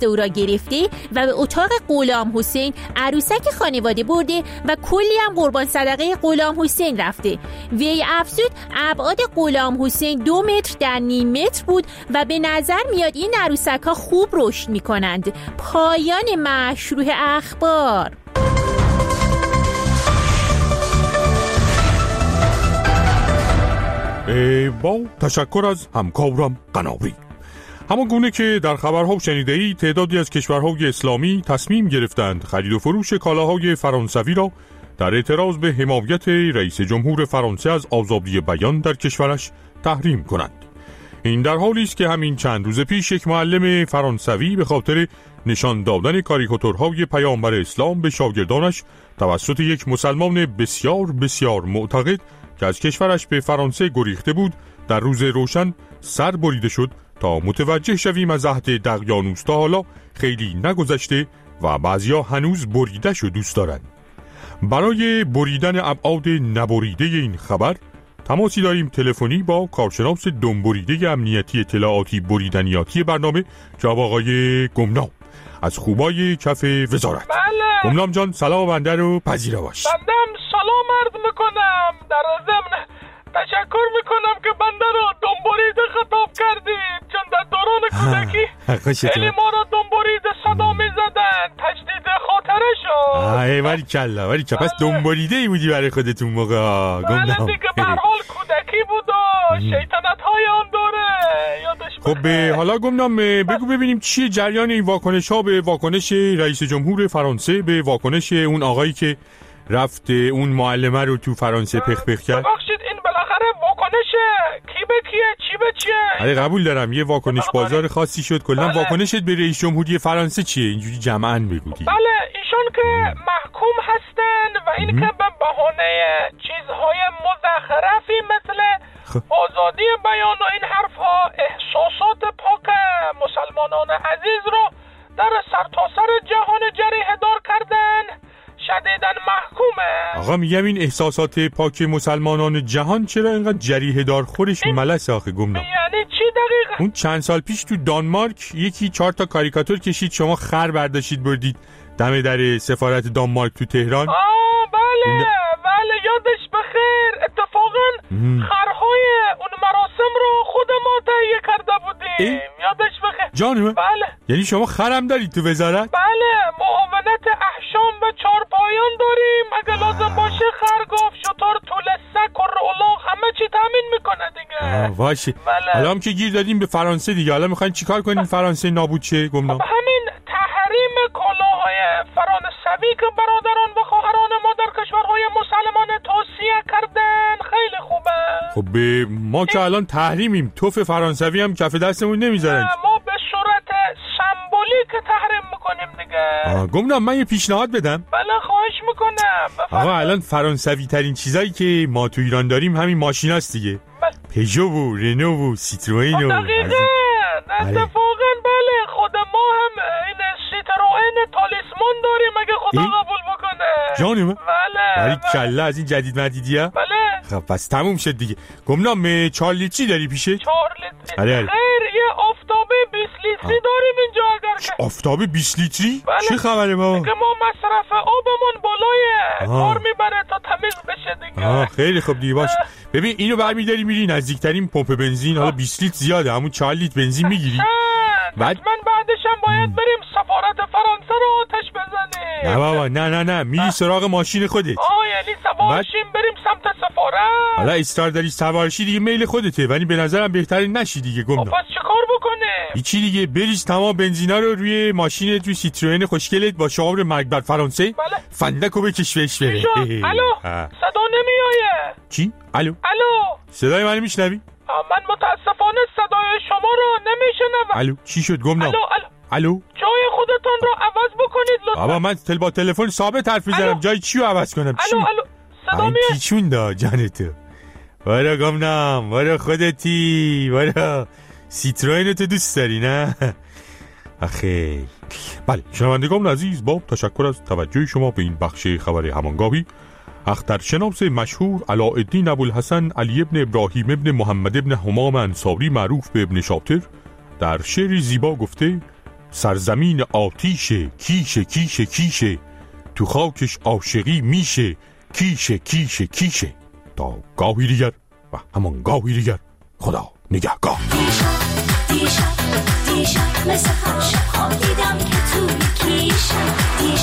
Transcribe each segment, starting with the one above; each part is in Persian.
دست او را گرفته و به اتاق غلام حسین عروسک خانواده برده و کلی هم قربان صدقه غلام حسین رفته. وی افزود ابعاد غلام حسین 2 متر در نیم متر بود و به نظر میاد این عروسک ها خوب رشد میکنند. پایان مشروح اخبار. با تشکر از همکارم قناری. همان گونه که در خبرها شنیده‌اید، تعدادی از کشورهای اسلامی تصمیم گرفتند خرید و فروش کالاهای فرانسوی را در اعتراض به حمایت رئیس جمهور فرانسه از آزادی بیان در کشورش تحریم کنند. این در حالی است که همین چند روز پیش یک معلم فرانسوی به خاطر نشان دادن کاریکاتورهای پیامبر اسلام به شاگردانش توسط یک مسلمان بسیار بسیار معتقد که از کشورش به فرانسه گریخته بود در روز روشن سر بریده شد تا متوجه شویم از عهد دقیانوس تا حالا خیلی نگذشته و بعضیا هنوز بریده‌شو دوست دارند. برای بریدن ابعاد نبریده این خبر تماسی داریم تلفنی با کارشناس دنبریده امنیتی اطلاعاتی بریدنیاتی برنامه جناب آقای گمنام از خوبای کف وزارت. بله. گمنام جان سلام بنده رو پذیرا باش. بندم سلام عرض میکنم. در ضمن تشکر میکنم که بنده رو دنبریده خطاب کردید، چون در دوران کودکی خیلی ما رو دنبریده صدا میزدن، تجدید خاطره شد. ولی کلا پس دنبریده ای بودی برای خودتون موقع. بله دیگه، به هر حال کودکی بود و شیطنت های آن دوره یادش خب حالا گمنام بگو ببینیم چیه جریان این واکنش ها به واکنش رئیس جمهور فرانسه به واکنش اون آقایی که رفت اون معلمه رو تو فرانسه پخ کرد. ببخشید این بالاخره واکنش کی به کیه، چی به چیه؟ آره قبول دارم یه واکنش بازار خاصی شد. کلا واکنشت به رئیس جمهوری فرانسه چیه؟ اینجوری جمعاً بگو دیگه. بله ایشون که محکوم هستن و این که به بهانه چیزهای مزخرفی مثل آزادی بیان و این حرفها احساسات پاک مسلمانان عزیز رو در سرتاسر جهان جریحه دار کردن، شدیداً محکومه. آقا میگم این احساسات پاک مسلمانان جهان چرا اینقدر جریحه دار خورش ملس آخه گمنام؟ یعنی چی دقیقا؟ اون چند سال پیش تو دانمارک یکی 4 تا کاریکاتور کشید، شما خر برداشتید بردید دم در سفارت دانمارک تو تهران. بله یادش بخیر. اتفاقاً خرهای اون مراسم رو خود ما تهیه کرده بودیم. یادش بخیر. جانمه؟ بله. یعنی شما خرم دارید تو وزارت؟ بله، معاونت احشام به 4 پایان داریم. اگه لازم باشه خرگوف، شتر، توله، سگ، کره الاغ همه چی تامین میکنه دیگه. باشه. بله. حالا هم که گیر دادیم به فرانسه دیگه، حالا میخواین چیکار کنین فرانسه نابود شه گمنام؟ همین تحریم کالاهای فرانسوی که برادران و خواهران ما در کشورهای مسلمان توصیه کردن خیلی خوبه. خب ما که الان تحریمیم، توف فرانسوی هم کف دستمون نمیذارن. ما به صورت سمبولیک تحریم میکنیم دیگه. گمنام من یه پیشنهاد بدم. بله خواهش میکنم. آقا الان فرانسوی ترین چیزایی که ما تو ایران داریم همین ماشیناست دیگه. پژو و رنو و سیتروئن و اتفاقاً بله، خود ما هم این سیتروئن تالیسمان داریم اگه خدا قبول بکنه. جانم؟ بله. کلا از این جدید مدیدیه؟ بله. خب پس تموم شد دیگه. گمنام 4 لیتری داری پیشه؟ 4 لیتری؟ آره. خیر یه آفتابه 20 لیتری داریم اینجا اگر که. آفتابه 20 لیتری؟ بله. چه خبره بابا؟ دیگه ما مصرف آبمون بالایه، کار میبره تا تمیز بشه دیگه. خیلی خوب دیگه باشه. ببین اینو برمیداری میری نزدیکترین پمپ بنزین، حالا 20 لیتر زیاده، همون 4 لیتر بنزین میگیری. بعد من بعدش هم باید بریم سفارت فرانسه رو آتش بزنیم. نه بابا نه میری سراغ ماشین خودت. یعنی سوارشیم بریم سمت سفارت. حالا اصرار داری سوارشی دیگه میل خودته، ولی به نظرم بهتره نشی دیگه گمنام. پس چه کار بکنه؟ هیچی دیگه، بریز تمام بنزینا رو روی ماشین توی سیتروئن خوشگلت با شعار مرگ بر فرانسه. بله. فندکو بکش بهش بره. الو صدا نمیآیه. چی؟ الو صدای منو میشنوی؟ من متاسفانه صدای شما رو نمیشنوم. الو چی شد گمنام؟ الو جای خودتون رو عوض بکنید لطفا. بابا من با تلفن ثابت حرف میزنم، جای چی رو عوض کنم؟ الو صدا میاد؟ پیچون دا جانتو. وارا گمنام، وارا خودتی، وارا سیتروئن تو دوست داری نه؟ آخه بله شنوندگان عزیز، با تشکر از توجه شما به این بخش خبر همانگاهی، اخترشناس مشهور علاءالدین ابوالحسن علی ابن ابراهیم ابن محمد ابن همام انصاری معروف به ابن شاطر در شعری زیبا گفته: سرزمین آتیشه، کیشه کیشه کیشه، تو خاکش عاشقی میشه، کیشه کیشه کیشه. تا گاهی دیگر و همان گاهی دیگر، خدا نگهگاه. دیشب مثل هر شب خواب دیدم که توی کیشم.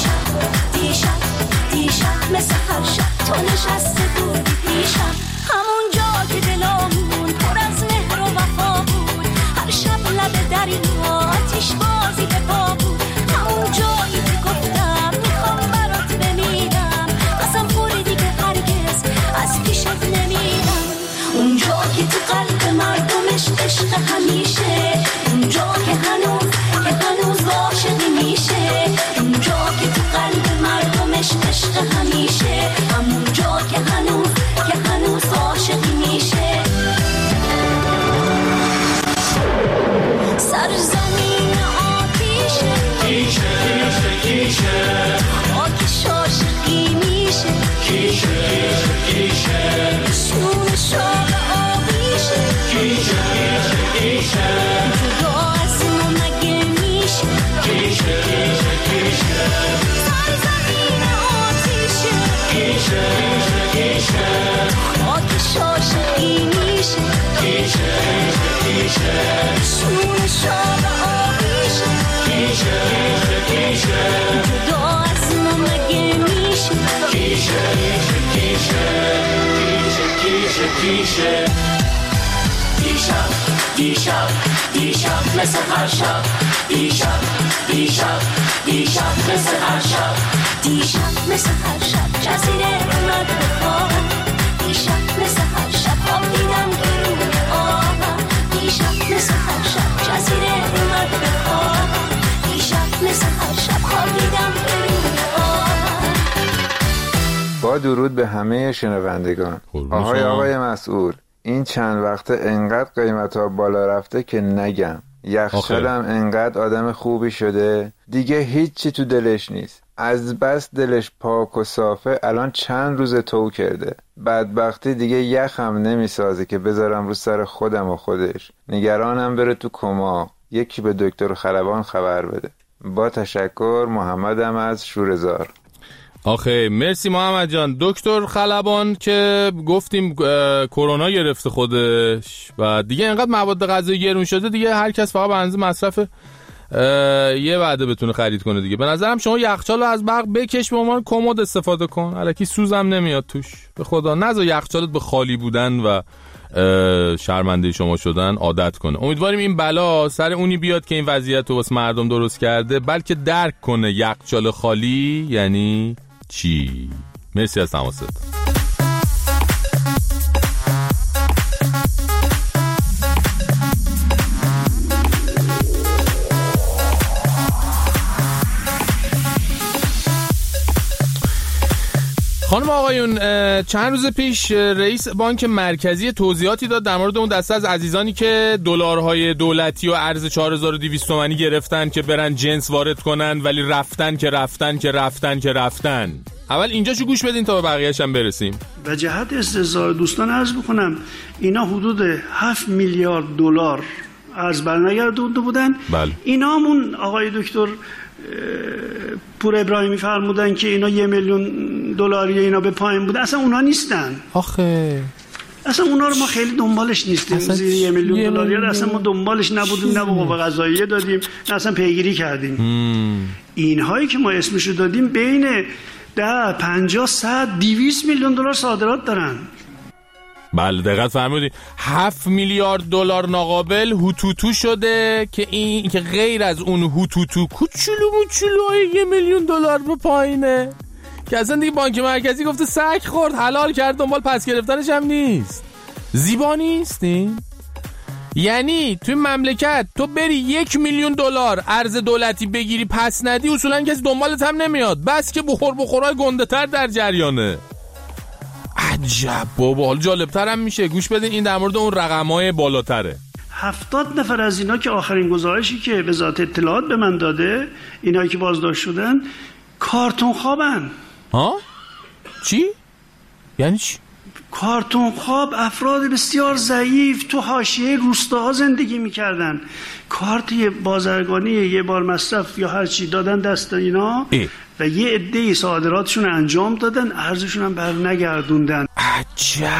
دیشب مثل هر شب تو نشسته بودی پیشم، همون جا که دلامون پر از مهر و وفا بود. هر شب لب دریا آتیش بازی به پا بود، همون جایی که گفتم میخوام برات بمیرم، قسم خوری دیگه هرگز از پیشت نمیرم. اونجا که تو قلب مردمش عشق همیشه، اونجا که هنوز عاشقی میشه، اونجا که تو قلب مردمش عشق همیشه، همونجا که هنوز عاشقی میشه. سرزمین آتیشه، کیشه کیشه کیشه، خاکش عاشقی میشه، کیشه کیشه کیشه، شون شاب آبیشه، کیشه کیشه کیشه، جدا از ما مگه میشه، کیشه کیشه کیشه. سرزمین آتیشه، کیشه کیشه کیشه، خاکش عاشقی میشه، کیشه کیشه کیشه، شون شاب آبیشه، کیشه کیشه کیشه، جدا از ما مگه میشه، کیشه کیشه کیشه کیشه. دیشب مثل هر شب، دیشب مثل هر شب، دیشب مثل هر شب جزیره اومد به خوابم. دیشب مثل هر شب خواب دیدم که روی آبم. دیشب مثل هر شب جزیره اومد به خوابم. دیشب مثل هر شب خواب دیدم که روی آبم. با درود به همه شنوندگان. آقای مسئول، این چند وقته انقدر قیمت‌ها بالا رفته که نگم. یخچالم انقدر آدم خوبی شده دیگه هیچی تو دلش نیست، از بس دلش پاک و صافه الان چند روز تو کرده. بدبختی دیگه یخم نمیسازه که بذارم رو سر خودم و خودش. نگرانم بره تو کما، یکی به دکتر خلبان خبر بده. با تشکر، محمدم از شورزار. آخه مرسی محمد جان. دکتر خلبان که گفتیم کرونا گرفته خودش و دیگه اینقدر مواد غذایی گرون شده دیگه هر کس فقط به اندازه مصرف یه وعده بتونه خرید کنه دیگه. به نظرم شما یخچالو از برق بکش، به عنوان کمد استفاده کن، الکی سوزم نمیاد توش. به خدا نذار یخچالت به خالی بودن و شرمنده شما شدن عادت کنه. امیدواریم این بلا سر اونی بیاد که این وضعیت رو واسه مردم درست کرده، بلکه درک کنه یخچال خالی یعنی چی. مرسی از تماست. خانم آقایون، چند روز پیش رئیس بانک مرکزی توضیحاتی داد در مورد اون دسته از عزیزانی که دلارهای دولتی و ارز 4200 تومانی گرفتن که برن جنس وارد کنن، ولی رفتن. اول اینجاشو گوش بدین تا به بقیه‌اش هم برسیم. به جهت استحضار دوستان عرض بکنم اینا حدود 7 میلیارد دلار ارز برنگردونده بودن. بله. اینا همون آقای دکتر پور ابراهیمی فرمودن که اینا 1 میلیون دلاری اینا به پایین بوده. اصلا اونا نیستن. آخه اصلا اونا رو ما خیلی دنبالش نیستیم. زیر 1 میلیون دلاری رو اصلا ما دنبالش نبودیم، نه به قوه قضاییه دادیم، نه اصلا پیگیری کردیم. اینهایی که ما اسمشو دادیم بین 10 50 100 200 میلیون دلار صادرات دارن. بله دقیقاً فرمودید. 7 میلیارد دلار ناقابل هوتوتو شده که این که غیر از اون هوتوتو کوچولوی 1 میلیون دلار به پایینه که اصلا دیگه بانک مرکزی گفته سگ خورد، حلال کرد، دنبال پس گرفتنش هم نیست. زیبا نیستین؟ یعنی توی مملکت تو بری 1 میلیون دلار ارز دولتی بگیری پس ندی، اصولا کسی دنبالت هم نمیاد، بس که بخورای گنده تر در جریانه. عجب بابا، حال جالبتر هم میشه. گوش بدین این در مورد اون رقم‌های بالاتره. 70 نفر از اینا که آخرین گزارشی که وزارت اطلاعات به من داده، اینایی که بازداشت شدن کارتون خوابن. ها؟ چی؟ یعنی چی؟ کارتون خواب افراد بسیار ضعیف تو حاشیه روستاها زندگی میکردن، کارت بازرگانی یه بار مصرف یا هر چی دادن دست اینا و یه عده صادراتشون انجام دادن، ارزششون هم بر نگردوندن. عجب.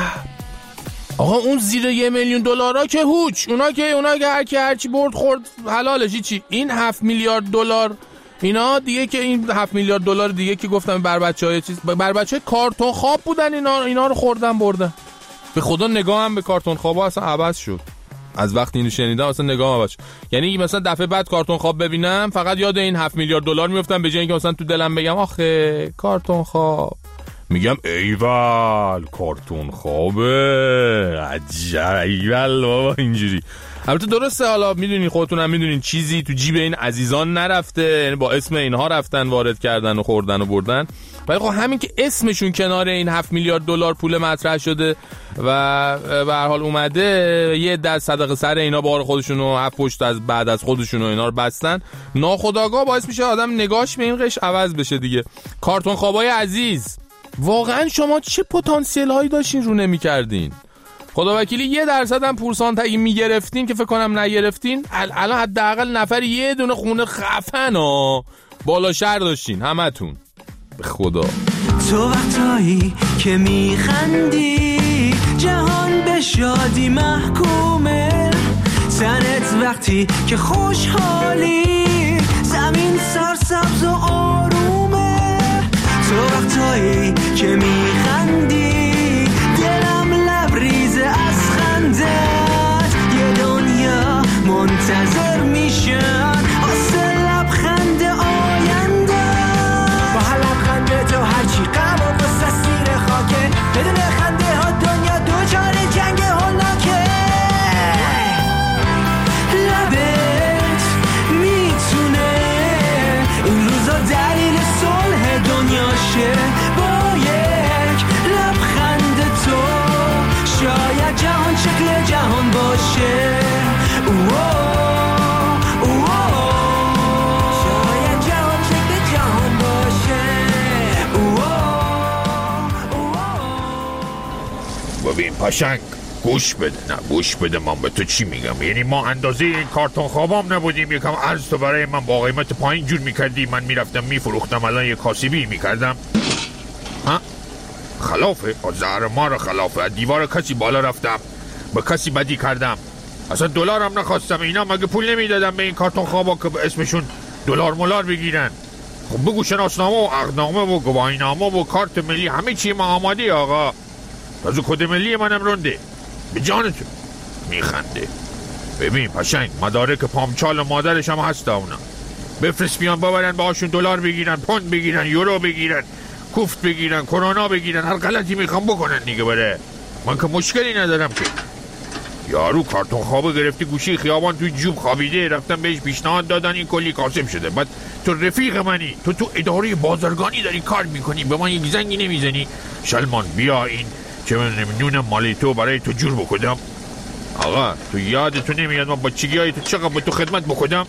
آقا اون زیر $1,000,000 که هوچ، اونا که هرچی برد خورد حلالش. چی این 7 میلیارد دلار اینا دیگه، که این 7 میلیارد دلار دیگه که گفتم بر بچهای بر بچهای کارتون خواب بودن، اینا رو خوردن بردن. به خدا نگاهم به کارتون خوابا اصلا عوض شد از وقتی اینو شنیدم. اصلا نگاهم عوض شد. یعنی مثلا دفعه بعد کارتون خواب ببینم فقط یاد این 7 میلیارد دلار میافتم، به جای اینکه مثلا تو دلم بگم آخه کارتون خواب، میگم ایول کارتون خوابه، عجب ایول بابا اینجوری. البته درسته، حالا میدونین خودتون هم میدونین چیزی تو جیب این عزیزان نرفته، یعنی با اسم اینها رفتن وارد کردن و خوردن و بردن، ولی خب همین که اسمشون کنار این 7 میلیارد دلار پول مطرح شده و به هر حال اومده یه عده صدقه سر اینا بار خودشون و هفت پشت از بعد از خودشون و اینا رو بستن، ناخودآگاه باعث میشه آدم نگاهش به این قش عوض بشه دیگه. کارتون خوابای عزیز، واقعا شما چه پتانسیل هایی داشتین رو نمی‌کردین؟ خداوکیلی 1% هم پورسانت اگه میگرفتین که فکر کنم نگرفتین، الان حداقل نفر یه دونه خونه خفن ها بالا شهر داشتین همتون. به خدا تو وقتایی که میخندی جهان به شادی محکومه، سرت وقتی که خوشحالی زمین سرسبز و آرومه، تو وقتایی که میخندی دلم لبریز از خندت، یه دنیا منتظر میشن واسه لبخند آینده، با لبخند تو هرچی غم و واسه سیر خاکه، بدون خنده ها دنیا دوچار جنگ هولناکه، لبت میتونه این روزا دلیل صلح دنیا شه، با یک لبخند تو شاید جهان شکل جهان باشه، شاید جهان شکل جهان باشه. ببین پشنگ گوش بده من به تو چی میگم. یعنی ما اندازه این کارتون خوابام نبودیم، یکم ارز تو برای من با قیمت پایین جور میکردی، من میرفتم میفروختم، الان یه کاسبی میکردم. ها خلافه زهر ما رو خلافه، دیوار کسی بالا رفتم، به کسی بدی کردم، اصلا دلارم نخواستم. اینا مگه پول نمیدادم به این کارتون خوابا که به اسمشون دلار مولار بگیرن؟ خب بگو شناسنامه و عقدنامه و گواهینامه و کارت ملی همه چی ما آماده آقا. تازه کد ملی منم رونده. به جان تو میخنده. ببین پشنگ مدارک پامچال و مادرش هم هست اونا، بفرست بیان ببرن باهاشون دلار بگیرن، پوند بگیرن، یورو بگیرن، کوفت بگیرن، کرونا بگیرن، هر غلطی میخوام بکنن دیگه. بره من که مشکلی ندارم که. یارو کارتون خواب گرفتی گوشی خیابان توی جوب خوابیده، رفتن بهش پیشنهاد دادن این کلی کاسب شده. بعد تو رفیق منی، تو اداره بازرگانی داری کار میکنی، به من یک زنگی نمیزنی شلمان بیا این چه من نمیدونم مالی تو برای تو جور بکنم؟ آقا تو یادتو نمیاد من بچگی های تو چقدر به تو خدمت بکنم؟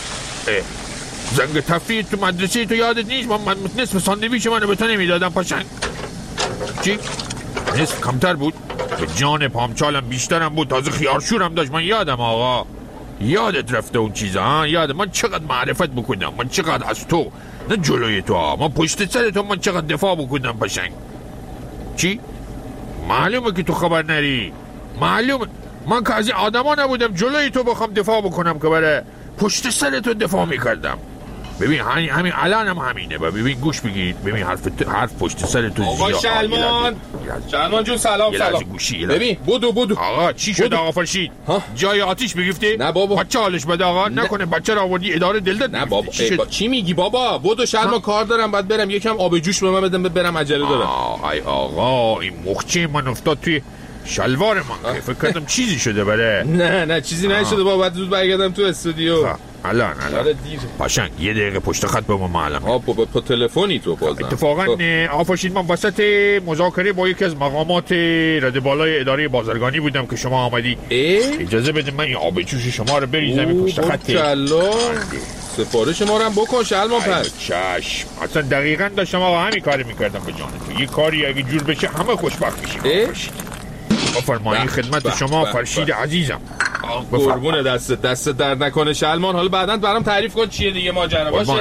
زنگ تفریح تو مدرسه تو یادت نیست؟ من نصف ساندویچ منو به تو نمیدادم پشنگ؟ چی؟ نصف کمتر بود؟ به جان پامچالم بیشترم بود، تازه خیارشورم داشت. من یادم آقا، یادت رفته اون چیزا ها؟ یادم من چقدر معرفت بکنم، من چقدر از تو، نه جلوی تو ها، من پشت سر تو من چقدر دفاع بکنم پشنگ. چی؟ معلومه که تو خبر نری، معلومه من که از این آدما نبودم جلوی تو بخوام دفاع بکنم که برای پشت سر تو دفاع میکردم. ببین همین الان هم همینه. ببین گوش بگیرید، ببین حرف پشت سر تو آقا شلمان جون سلام. ببین بودو آقا چی شد آقا فرشید؟ جای آتیش بگفتی؟ نه بابا بچه حالش بده آقا، نکنه بچه را آوردی اداره دل داد. نه بابا چی میگی بابا؟ بودو شلمان کار دارم بعد برم یکم آب جوش به من بدم برم عجله دارم. ای آقا این مخچه من افتاد توی شلوار من، فکر کردم چیزی شده بره. نه چیزی نشده بابا، بعد زود برگردم تو استودیو. الان پاشنگ یه دقیقه پشت خط به ما معلم. با تلفنی تو بازم اتفاقا آفاشید من وسط مذاکره با یکی از مقامات رده بالای اداره بازرگانی بودم که شما آمدی. اجازه بده من این آب جوش شما رو بریزم پشت خط. سفارش ما رو هم بکن شلمان پس. چشم، اصلا دقیقاً داشتم آقا همین کاری میکردم به جان تو. یه کاری اگه جور بشه همه خوشبخت میشیم. بفرمایید خدمت شما فرشید عزیزم. قربون دست درد نکنه شلمان. حالا بعداً برام تعریف کن چیه دیگه ماجرا باشه.